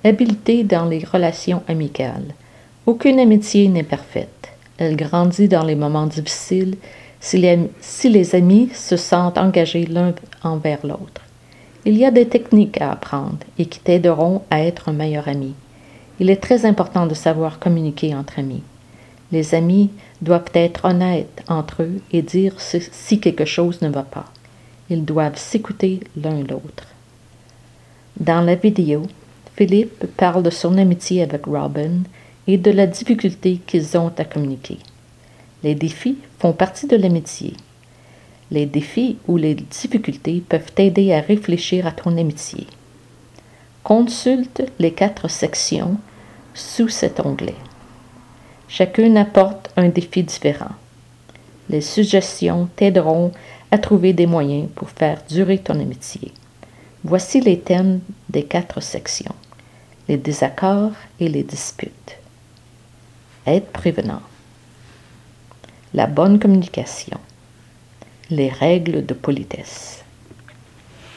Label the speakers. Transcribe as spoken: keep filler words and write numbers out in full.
Speaker 1: Habileté dans les relations amicales. Aucune amitié n'est parfaite. Elle grandit dans les moments difficiles si les, si les amis se sentent engagés l'un envers l'autre. Il y a des techniques à apprendre et qui t'aideront à être un meilleur ami. Il est très important de savoir communiquer entre amis. Les amis doivent être honnêtes entre eux et dire si quelque chose ne va pas. Ils doivent s'écouter l'un l'autre. Dans la vidéo, Philippe parle de son amitié avec Robin et de la difficulté qu'ils ont à communiquer. Les défis font partie de l'amitié. Les défis ou les difficultés peuvent t'aider à réfléchir à ton amitié. Consulte les quatre sections sous cet onglet. Chacune apporte un défi différent. Les suggestions t'aideront à trouver des moyens pour faire durer ton amitié. Voici les thèmes des quatre sections: les désaccords et les disputes. Être prévenant. La bonne communication. Les règles de politesse.